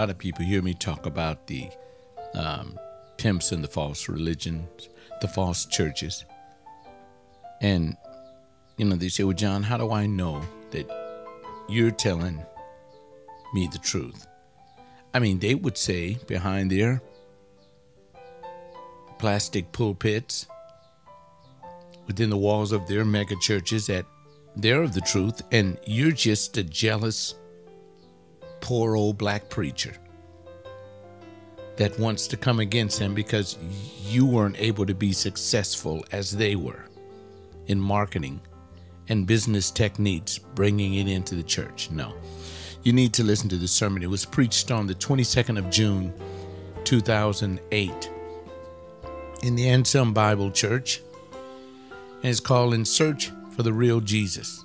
lot of people hear me talk about the pimps and the false religions, the false churches. And, they say, well, John, how do I know that you're telling me the truth? I mean, they would say behind their plastic pulpits, within the walls of their mega churches, that they're of the truth, and you're just a jealous, poor old black preacher that wants to come against them because you weren't able to be successful as they were in marketing and business techniques, bringing it into the church. No, you need to listen to the sermon. It was preached on the 22nd of June, 2008 in the Anselm Bible Church, and it's called In Search for the Real Jesus.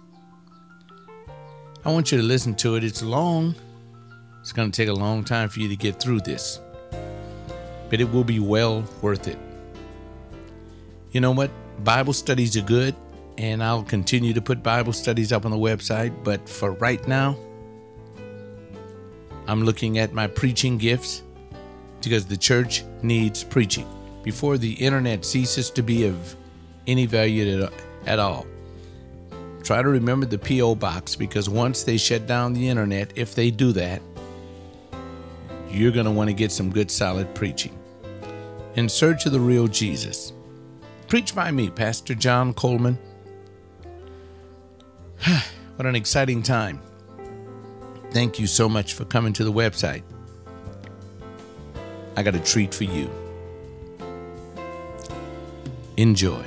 I want you to listen to it. It's long. It's going to take a long time for you to get through this, but it will be well worth it. You know what? Bible studies are good, and I'll continue to put Bible studies up on the website, but for right now, I'm looking at my preaching gifts because the church needs preaching. Before the internet ceases to be of any value at all, try to remember the P.O. box, because once they shut down the internet, if they do that, you're going to want to get some good, solid preaching. In Search of the Real Jesus. Preached by me, Pastor John Coleman. What an exciting time. Thank you so much for coming to the website. I got a treat for you. Enjoy.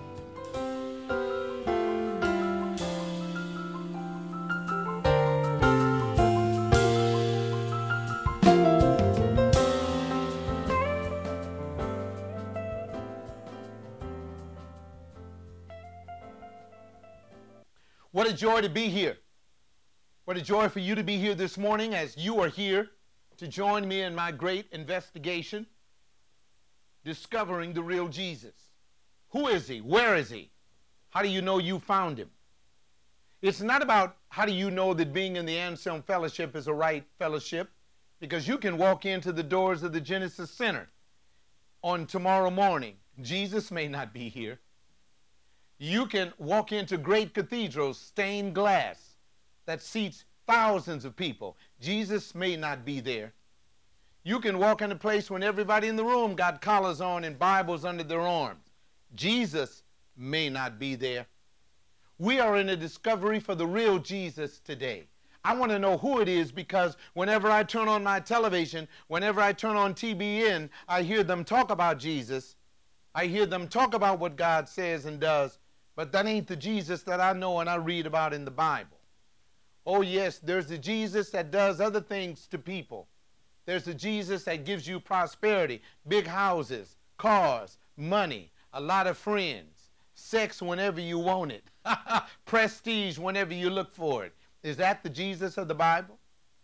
What a joy to be here. What a joy for you to be here this morning as you are here to join me in my great investigation, discovering the real Jesus. Who is he? Where is he? How do you know you found him? It's not about how do you know that being in the Anselm Fellowship is a right fellowship, because you can walk into the doors of the Genesis Center on tomorrow morning. Jesus may not be here. You can walk into great cathedrals, stained glass, that seats thousands of people. Jesus may not be there. You can walk in a place when everybody in the room got collars on and Bibles under their arms. Jesus may not be there. We are in a discovery for the real Jesus today. I want to know who it is, because whenever I turn on my television, whenever I turn on TBN, I hear them talk about Jesus. I hear them talk about what God says and does. But that ain't the Jesus that I know and I read about in the Bible. Oh yes, there's the Jesus that does other things to people. There's the Jesus that gives you prosperity, big houses, cars, money, a lot of friends, sex whenever you want it, prestige whenever you look for it. Is that the Jesus of the Bible?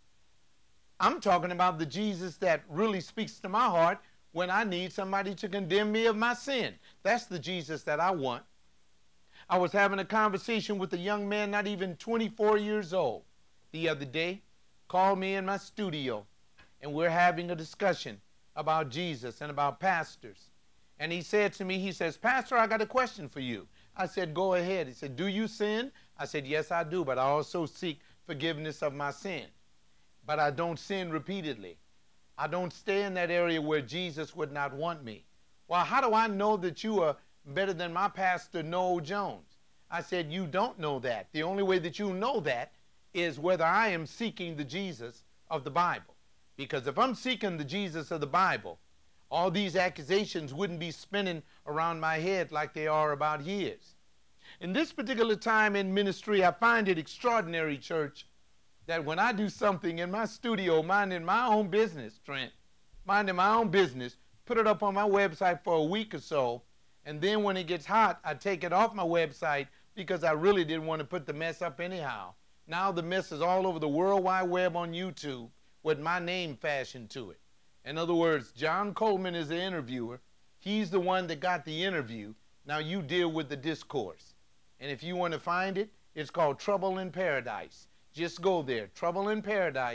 I'm talking about the Jesus that really speaks to my heart when I need somebody to condemn me of my sin. That's the Jesus that I want. I was having a conversation with a young man not even 24 years old the other day, called me in my studio, and we're having a discussion about Jesus and about pastors. And he said to me, he says, Pastor, I got a question for you. I said, go ahead. He said, do you sin? I said, yes, I do, but I also seek forgiveness of my sin. But I don't sin repeatedly. I don't stay in that area where Jesus would not want me. Well, how do I know that you are better than my pastor, Noel Jones? I said, you don't know that. The only way that you know that is whether I am seeking the Jesus of the Bible. Because if I'm seeking the Jesus of the Bible, all these accusations wouldn't be spinning around my head like they are about his. In this particular time in ministry, I find it extraordinary, church, that when I do something in my studio, minding my own business, Trent, minding my own business, put it up on my website for a week or so, and then when it gets hot, I take it off my website because I really didn't want to put the mess up anyhow. Now the mess is all over the World Wide Web on YouTube with my name fashioned to it. In other words, John Coleman is the interviewer. He's the one that got the interview. Now you deal with the discourse. And if you want to find it, it's called Trouble in Paradise. Just go there, Trouble in Paradise,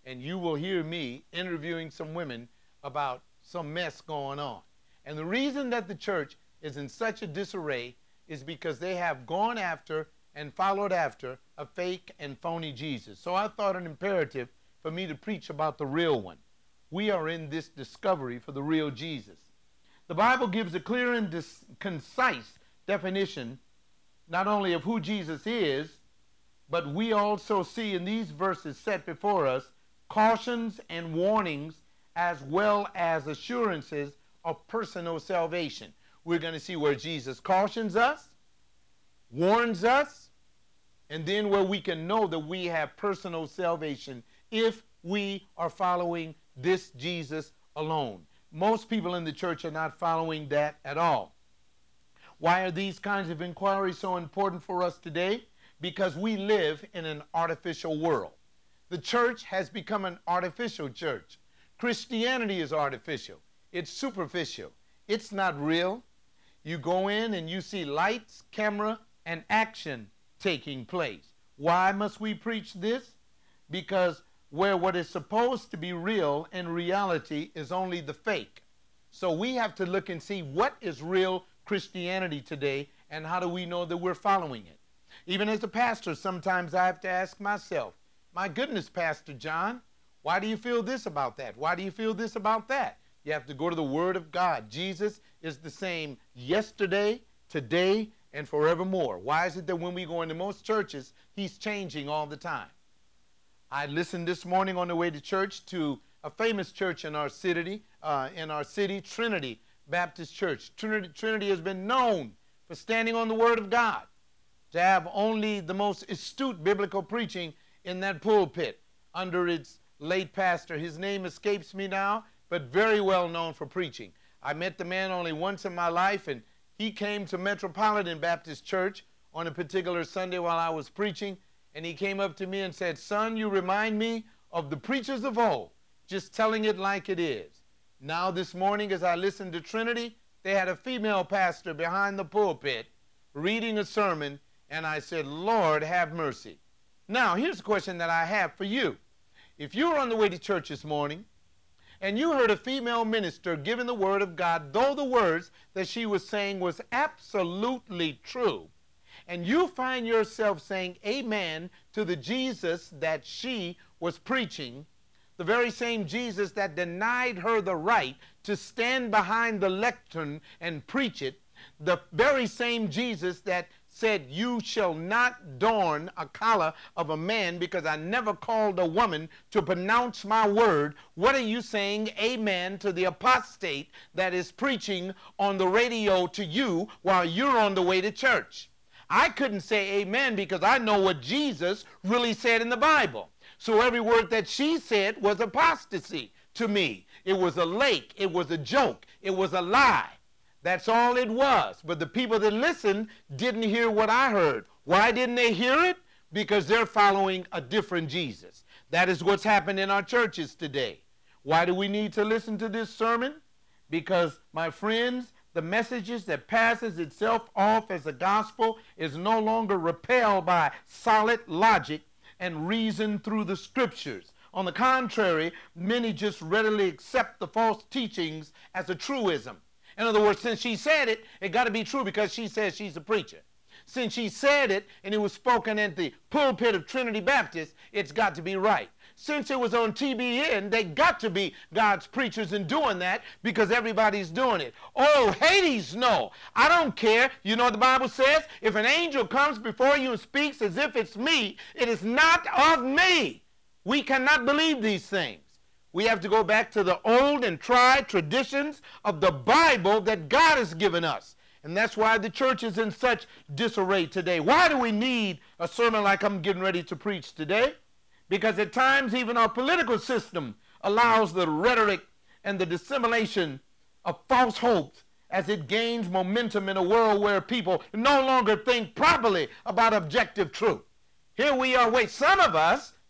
and you will hear me interviewing some women about some mess going on. And the reason that the church is in such a disarray is because they have gone after and followed after a fake and phony Jesus. So I thought it imperative for me to preach about the real one. We are in this discovery for the real Jesus. The Bible gives a clear and concise definition not only of who Jesus is, but we also see in these verses set before us cautions and warnings as well as assurances of personal salvation. We're going to see where Jesus cautions us, warns us, and then where we can know that we have personal salvation if we are following this Jesus alone. Most people in the church are not following that at all. Why are these kinds of inquiries so important for us today? Because we live in an artificial world. The church has become an artificial church. Christianity is artificial. It's superficial. It's not real. You go in and you see lights, camera, and action taking place. Why must we preach this? Because where what is supposed to be real in reality is only the fake. So we have to look and see what is real Christianity today and how do we know that we're following it. Even as a pastor, sometimes I have to ask myself, my goodness, Pastor John, why do you feel this about that? Why do you feel this about that? You have to go to the Word of God. Jesus is the same yesterday, today, and forevermore. Why is it that when we go into most churches, he's changing all the time? I listened this morning on the way to church to a famous church in our city, Trinity Baptist Church. Trinity has been known for standing on the Word of God, to have only the most astute biblical preaching in that pulpit under its late pastor. His name escapes me now, but very well known for preaching. I met the man only once in my life, and he came to Metropolitan Baptist Church on a particular Sunday while I was preaching, and he came up to me and said, "Son, you remind me of the preachers of old, just telling it like it is." Now this morning as I listened to Trinity, they had a female pastor behind the pulpit reading a sermon, and I said, Lord, have mercy. Now, here's a question that I have for you. If you were on the way to church this morning, and you heard a female minister giving the Word of God, though the words that she was saying was absolutely true, and you find yourself saying amen to the Jesus that she was preaching, the very same Jesus that denied her the right to stand behind the lectern and preach it, the very same Jesus that said, "You shall not dorn a collar of a man because I never called a woman to pronounce my word." What are you saying amen to the apostate that is preaching on the radio to you while you're on the way to church? I couldn't say amen because I know what Jesus really said in the Bible. So every word that she said was apostasy to me. It was a lake. It was a joke. It was a lie. That's all it was. But the people that listened didn't hear what I heard. Why didn't they hear it? Because they're following a different Jesus. That is what's happened in our churches today. Why do we need to listen to this sermon? Because, my friends, the messages that passes itself off as a gospel is no longer repelled by solid logic and reason through the scriptures. On the contrary, many just readily accept the false teachings as a truism. In other words, since she said it, it got to be true because she says she's a preacher. Since she said it and it was spoken at the pulpit of Trinity Baptist, it's got to be right. Since it was on TBN, they got to be God's preachers in doing that because everybody's doing it. Oh, Hades, no. I don't care. You know what the Bible says? If an angel comes before you and speaks as if it's me, it is not of me. We cannot believe these things. We have to go back to the old and tried traditions of the Bible that God has given us. And that's why the church is in such disarray today. Why do we need a sermon like I'm getting ready to preach today? Because at times even our political system allows the rhetoric and the dissemination of false hopes as it gains momentum in a world where people no longer think properly about objective truth. Here we are, some of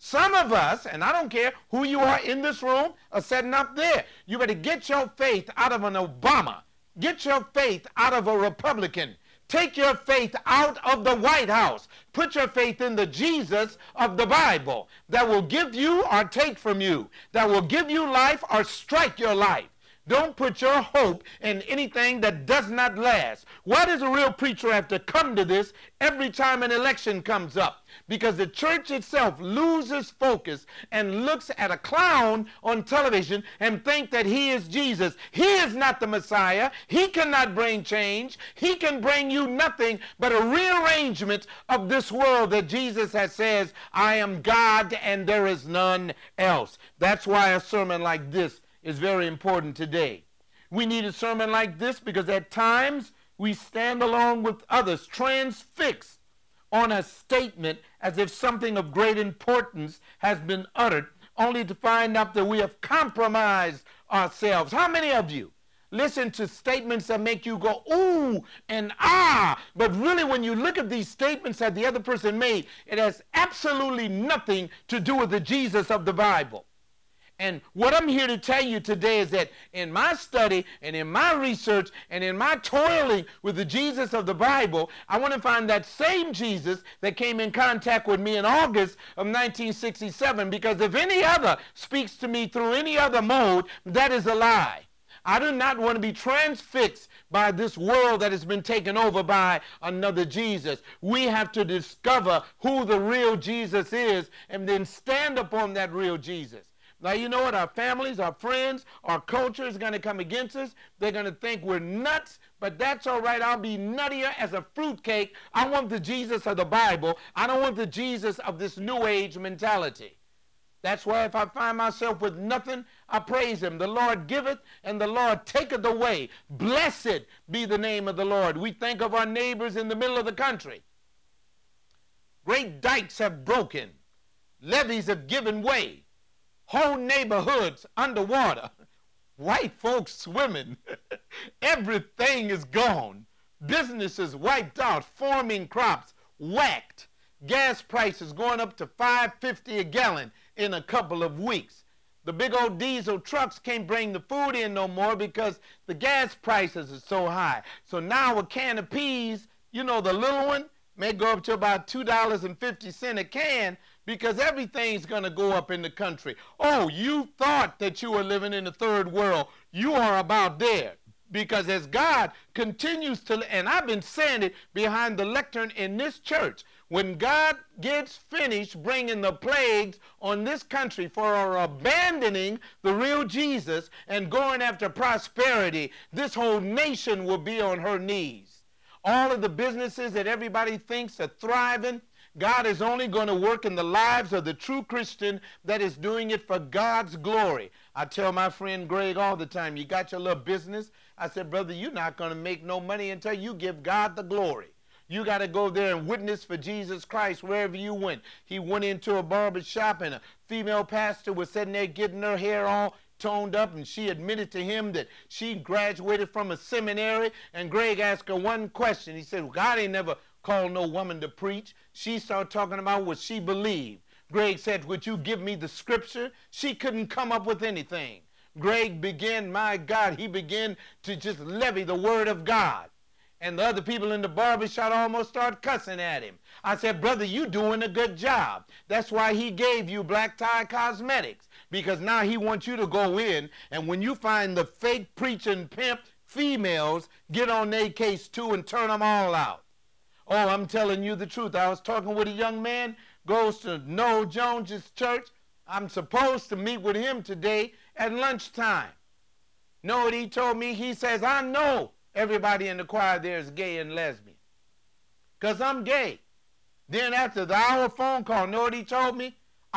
us, and I don't care who you are in this room or sitting up there, you better get your faith out of an Obama. Get your faith out of a Republican. Take your faith out of the White House. Put your faith in the Jesus of the Bible that will give you or take from you, that will give you life or strike your life. Don't put your hope in anything that does not last. Why does a real preacher have to come to this every time an election comes up? Because the church itself loses focus and looks at a clown on television and think that he is Jesus. He is not the Messiah. He cannot bring change. He can bring you nothing but a rearrangement of this world that Jesus has says, I am God and there is none else. That's why a sermon like this is very important today. We need a sermon like this because at times we stand along with others transfixed on a statement as if something of great importance has been uttered, only to find out that we have compromised ourselves. How many of you listen to statements that make you go, ooh and ah, but really when you look at these statements that the other person made, it has absolutely nothing to do with the Jesus of the Bible. And what I'm here to tell you today is that in my study and in my research and in my toiling with the Jesus of the Bible, I want to find that same Jesus that came in contact with me in August of 1967, because if any other speaks to me through any other mode, that is a lie. I do not want to be transfixed by this world that has been taken over by another Jesus. We have to discover who the real Jesus is and then stand upon that real Jesus. Now, you know what? Our families, our friends, our culture is going to come against us. They're going to think we're nuts, but that's all right. I'll be nuttier as a fruitcake. I want the Jesus of the Bible. I don't want the Jesus of this New Age mentality. That's why if I find myself with nothing, I praise him. The Lord giveth and the Lord taketh away. Blessed be the name of the Lord. We think of our neighbors in the middle of the country. Great dikes have broken. Levees have given way. Whole neighborhoods underwater. White folks swimming. Everything is gone. Businesses wiped out. Farming crops whacked. Gas prices going up to $5.50 a gallon in a couple of weeks. The big old diesel trucks can't bring the food in no more because the gas prices are so high. So now a can of peas, you know, the little one, may go up to about $2.50 a can, because everything's going to go up in the country. Oh, you thought that you were living in the third world. You are about there. Because as God continues to, and I've been saying it behind the lectern in this church, when God gets finished bringing the plagues on this country for abandoning the real Jesus and going after prosperity, this whole nation will be on her knees. All of the businesses that everybody thinks are thriving, God is only going to work in the lives of the true Christian that is doing it for God's glory. I tell my friend Greg all the time, you got your little business? I said, brother, you're not going to make no money until you give God the glory. You got to go there and witness for Jesus Christ wherever you went. He went into a barber shop and a female pastor was sitting there getting her hair all toned up, and she admitted to him that she graduated from a seminary, and Greg asked her one question. He said, well, God ain't never called no woman to preach. She started talking about what she believed. Greg said, would you give me the scripture? She couldn't come up with anything. Greg began, my God, he began to just levy the word of God. And the other people in the barbershop almost started cussing at him. I said, brother, you doing a good job. That's why he gave you Black Tie Cosmetics, because now he wants you to go in, and when you find the fake preaching pimp females, get on their case too and turn them all out. Oh, I'm telling you the truth. I was talking with a young man, goes to Noel Jones's church. I'm supposed to meet with him today at lunchtime. Know what he told me? He says, I know everybody in the choir there is gay and lesbian, because I'm gay. Then after the hour phone call, know what he told me?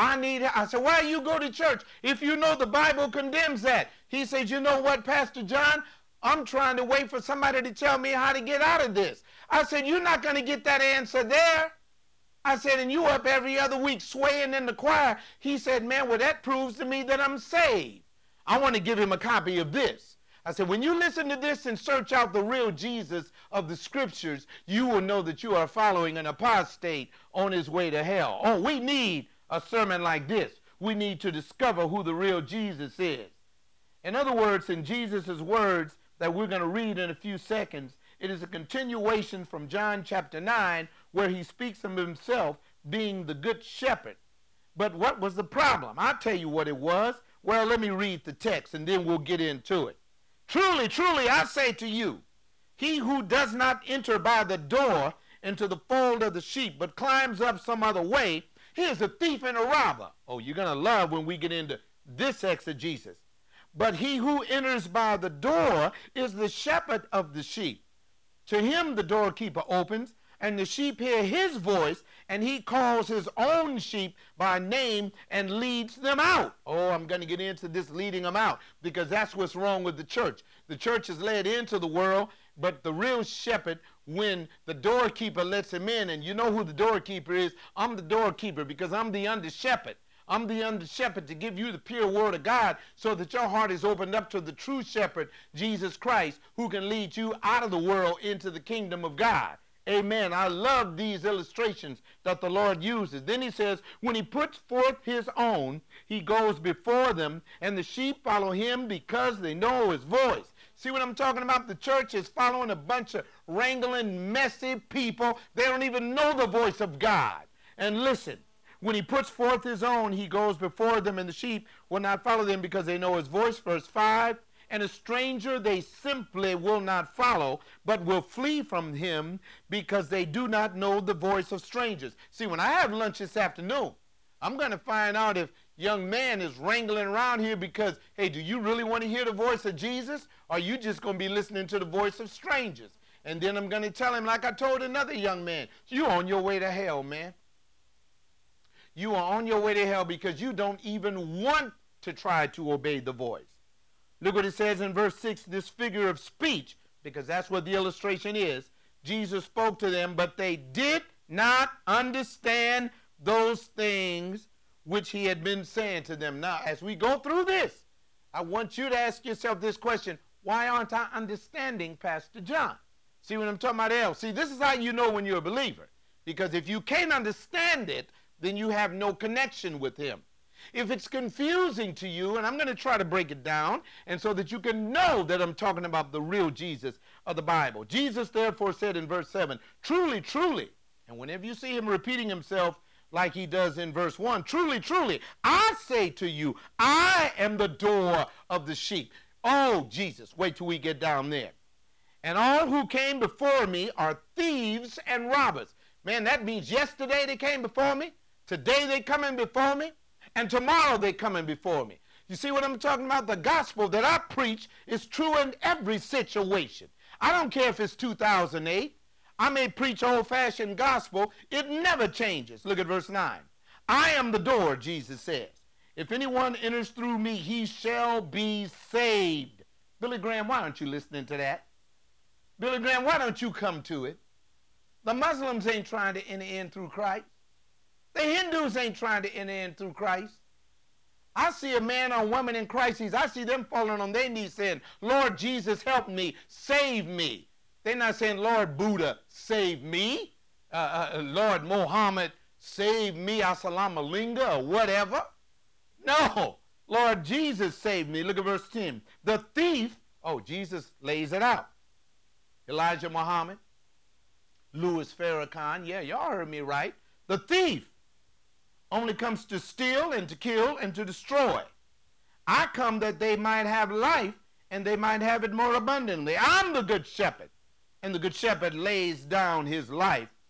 I said, why you go to church if you know the Bible condemns that? He said, you know what, Pastor John? I'm trying to wait for somebody to tell me how to get out of this. I said, you're not going to get that answer there. I said, and you up every other week swaying in the choir. He said, man, well, that proves to me that I'm saved. I want to give him a copy of this. I said, when you listen to this and search out the real Jesus of the scriptures, you will know that you are following an apostate on his way to hell. Oh, we need a sermon like this. We need to discover who the real Jesus is. In other words, in Jesus' words that we're going to read in a few seconds, It is a continuation from John chapter 9, where he speaks of himself being the good shepherd. But what was the problem? I'll tell you what it was. Well, let me read the text and then we'll get into it. Truly, truly, I say to you, he who does not enter by the door into the fold of the sheep, but climbs up some other way, he is a thief and a robber. Oh, you're going to love when we get into this exegesis. But he who enters by the door is the shepherd of the sheep. To him the doorkeeper opens, and the sheep hear his voice, and he calls his own sheep by name and leads them out. Oh, I'm going to get into this leading them out, because that's what's wrong with the church. The church is led into the world, but the real shepherd, when the doorkeeper lets him in, and you know who the doorkeeper is, I'm the doorkeeper because I'm the under shepherd. I'm the under shepherd to give you the pure word of God so that your heart is opened up to the true shepherd, Jesus Christ, who can lead you out of the world into the kingdom of God. Amen. I love these illustrations that the Lord uses. Then he says, when he puts forth his own, he goes before them, and the sheep follow him because they know his voice. See what I'm talking about? The church is following a bunch of wrangling, messy people. They don't even know the voice of God. And listen, when he puts forth his own, he goes before them, and the sheep will not follow them because they know his voice. Verse 5, and a stranger they simply will not follow, but will flee from him because they do not know the voice of strangers. See, when I have lunch this afternoon, I'm going to find out if young man is wrangling around here because, hey, do you really want to hear the voice of Jesus? Or are you just going to be listening to the voice of strangers? And then I'm going to tell him, like I told another young man, you're on your way to hell, man. You are on your way to hell because you don't even want to try to obey the voice. Look what it says in verse 6, this figure of speech, because that's what the illustration is. Jesus spoke to them, but they did not understand those things which he had been saying to them. Now, as we go through this, I want you to ask yourself this question: why aren't I understanding Pastor John? See what I'm talking about, El? See, this is how you know when you're a believer. Because if you can't understand it, then you have no connection with him. If it's confusing to you, and I'm going to try to break it down, and so that you can know that I'm talking about the real Jesus of the Bible. Jesus therefore said in verse 7, truly, truly, and whenever you see him repeating himself like he does in verse 1, truly, truly, I say to you, I am the door of the sheep. Oh, Jesus, wait till we get down there. And all who came before me are thieves and robbers. Man, that means yesterday they came before me, today they coming before me, and tomorrow they coming before me. You see what I'm talking about? The gospel that I preach is true in every situation. I don't care if it's 2008. I may preach old-fashioned gospel. It never changes. Look at verse 9. I am the door, Jesus says. If anyone enters through me, he shall be saved. Billy Graham, why aren't you listening to that? Billy Graham, why don't you come to it? The Muslims ain't trying to enter in through Christ. The Hindus ain't trying to enter in through Christ. I see a man or woman in crisis. I see them falling on their knees saying, Lord Jesus, help me, save me. They're not saying, Lord Buddha, save me. Lord Muhammad, save me, Assalamu Alinga, or whatever. No, Lord Jesus, save me. Look at verse 10. The thief, oh, Jesus lays it out. Elijah Muhammad, Louis Farrakhan, yeah, y'all heard me right. The thief only comes to steal and to kill and to destroy. I come that they might have life and they might have it more abundantly. I'm the good shepherd, and the good shepherd lays down his life